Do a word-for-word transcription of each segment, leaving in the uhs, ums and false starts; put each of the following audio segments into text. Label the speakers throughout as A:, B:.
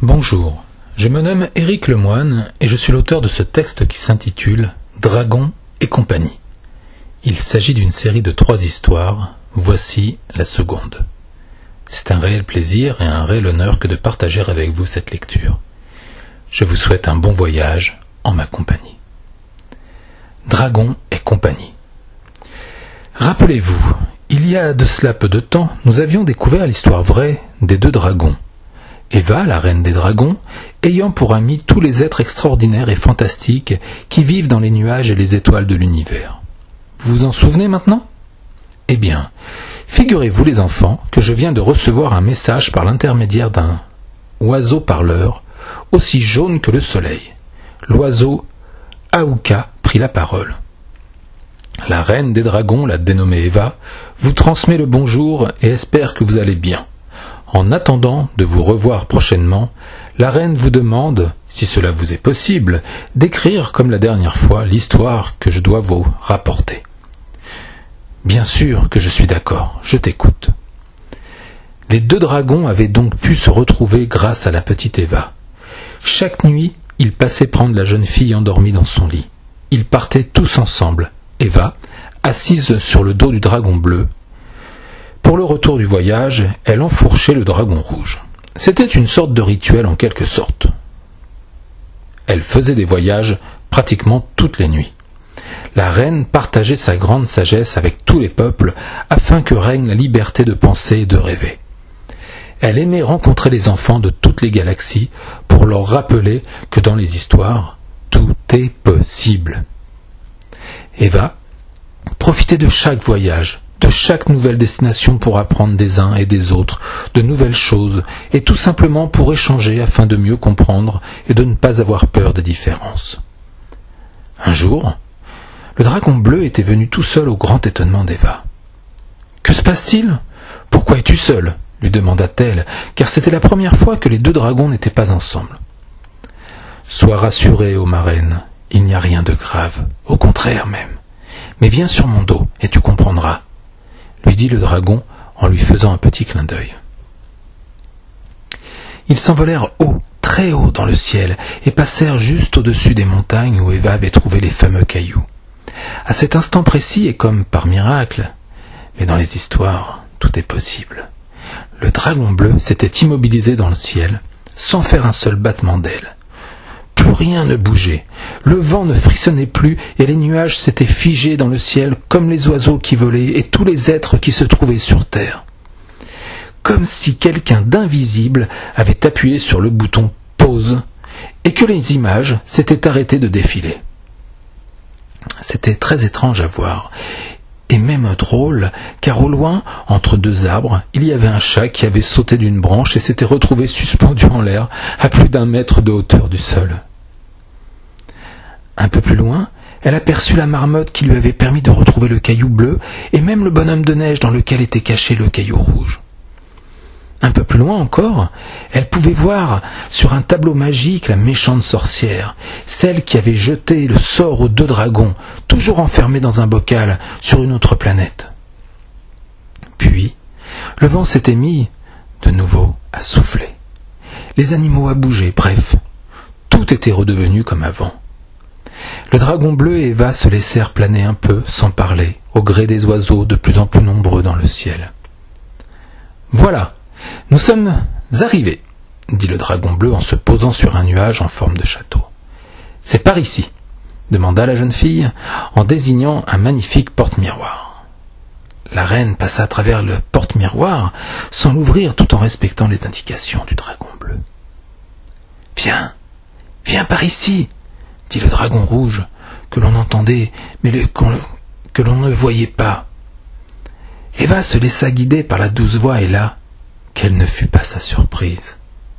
A: Bonjour, je me nomme Éric Lemoine et je suis l'auteur de ce texte qui s'intitule « Dragon et compagnie ». Il s'agit d'une série de trois histoires, voici la seconde. C'est un réel plaisir et un réel honneur que de partager avec vous cette lecture. Je vous souhaite un bon voyage en ma compagnie. Dragon et compagnie. Rappelez-vous, il y a de cela peu de temps, nous avions découvert l'histoire vraie des deux dragons. Eva, la reine des dragons, ayant pour amis tous les êtres extraordinaires et fantastiques qui vivent dans les nuages et les étoiles de l'univers. Vous vous en souvenez maintenant ? Eh bien, figurez-vous les enfants que je viens de recevoir un message par l'intermédiaire d'un oiseau parleur, aussi jaune que le soleil. L'oiseau Aouka prit la parole. La reine des dragons, la dénommée Eva, vous transmet le bonjour et espère que vous allez bien. En attendant de vous revoir prochainement, la reine vous demande, si cela vous est possible, d'écrire comme la dernière fois l'histoire que je dois vous rapporter. Bien sûr que je suis d'accord, je t'écoute. Les deux dragons avaient donc pu se retrouver grâce à la petite Eva. Chaque nuit, ils passaient prendre la jeune fille endormie dans son lit. Ils partaient tous ensemble, Eva, assise sur le dos du dragon bleu. Pour le retour du voyage, elle enfourchait le dragon rouge. C'était une sorte de rituel en quelque sorte. Elle faisait des voyages pratiquement toutes les nuits. La reine partageait sa grande sagesse avec tous les peuples afin que règne la liberté de penser et de rêver. Elle aimait rencontrer les enfants de toutes les galaxies pour leur rappeler que dans les histoires, tout est possible. Eva profitait de chaque voyage, de chaque nouvelle destination pour apprendre des uns et des autres de nouvelles choses et tout simplement pour échanger afin de mieux comprendre et de ne pas avoir peur des différences. Un jour, le dragon bleu était venu tout seul au grand étonnement d'Eva. « Que se passe-t-il ? Pourquoi es-tu seule ?» lui demanda-t-elle, car c'était la première fois que les deux dragons n'étaient pas ensemble. « Sois rassurée, ô ma reine, il n'y a rien de grave, au contraire même. Mais viens sur mon dos et tu comprendras, » lui dit le dragon en lui faisant un petit clin d'œil. Ils s'envolèrent haut, très haut dans le ciel, et passèrent juste au-dessus des montagnes où Eva avait trouvé les fameux cailloux. À cet instant précis, et comme par miracle, mais dans les histoires, tout est possible, le dragon bleu s'était immobilisé dans le ciel, sans faire un seul battement d'aile. Plus rien ne bougeait, le vent ne frissonnait plus et les nuages s'étaient figés dans le ciel comme les oiseaux qui volaient et tous les êtres qui se trouvaient sur terre. Comme si quelqu'un d'invisible avait appuyé sur le bouton « pause » et que les images s'étaient arrêtées de défiler. C'était très étrange à voir, et même drôle, car au loin, entre deux arbres, il y avait un chat qui avait sauté d'une branche et s'était retrouvé suspendu en l'air à plus d'un mètre de hauteur du sol. Un peu plus loin, elle aperçut la marmotte qui lui avait permis de retrouver le caillou bleu et même le bonhomme de neige dans lequel était caché le caillou rouge. Un peu plus loin encore, elle pouvait voir sur un tableau magique la méchante sorcière, celle qui avait jeté le sort aux deux dragons, toujours enfermés dans un bocal sur une autre planète. Puis, le vent s'était mis de nouveau à souffler. Les animaux à bouger, bref, tout était redevenu comme avant. Le dragon bleu et Eva se laissèrent planer un peu, sans parler, au gré des oiseaux de plus en plus nombreux dans le ciel. « Voilà, nous sommes arrivés, » dit le dragon bleu en se posant sur un nuage en forme de château. « C'est par ici, » demanda la jeune fille en désignant un magnifique porte-miroir. La reine passa à travers le porte-miroir sans l'ouvrir tout en respectant les indications du dragon bleu. « Viens, viens par ici !» dit le dragon rouge, que l'on entendait, mais le, que l'on ne voyait pas. Eva se laissa guider par la douce voix, et là, quelle ne fut pas sa surprise.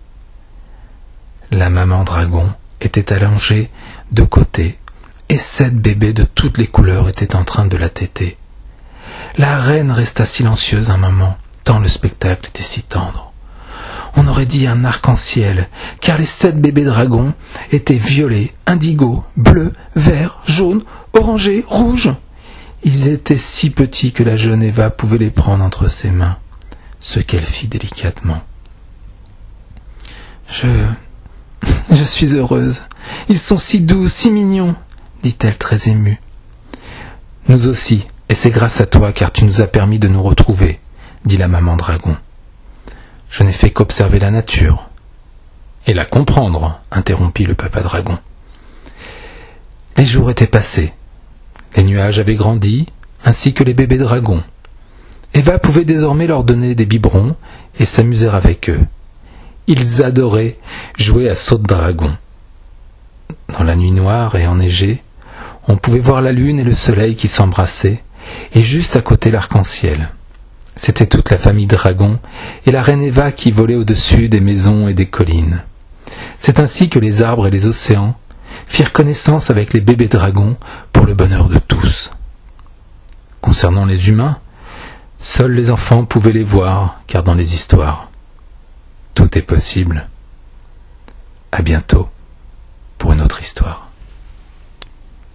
A: La maman dragon était allongée de côté, et sept bébés de toutes les couleurs étaient en train de la téter. La reine resta silencieuse un moment, tant le spectacle était si tendre. On aurait dit un arc-en-ciel, car les sept bébés dragons étaient violets, indigo, bleus, verts, jaunes, orangés, rouges. Ils étaient si petits que la jeune Eva pouvait les prendre entre ses mains, ce qu'elle fit délicatement. Je... je suis heureuse. Ils sont si doux, si mignons, dit-elle très émue. Nous aussi, et c'est grâce à toi car tu nous as permis de nous retrouver, dit la maman dragon. Je n'ai fait qu'observer la nature. Et la comprendre, interrompit le papa dragon. Les jours étaient passés. Les nuages avaient grandi, ainsi que les bébés dragons. Eva pouvait désormais leur donner des biberons et s'amuser avec eux. Ils adoraient jouer à saute-dragon. Dans la nuit noire et enneigée, on pouvait voir la lune et le soleil qui s'embrassaient, et juste à côté l'arc-en-ciel. C'était toute la famille dragon et la reine Eva qui volait au-dessus des maisons et des collines. C'est ainsi que les arbres et les océans firent connaissance avec les bébés dragons pour le bonheur de tous. Concernant les humains, seuls les enfants pouvaient les voir, car dans les histoires, tout est possible. À bientôt pour une autre histoire.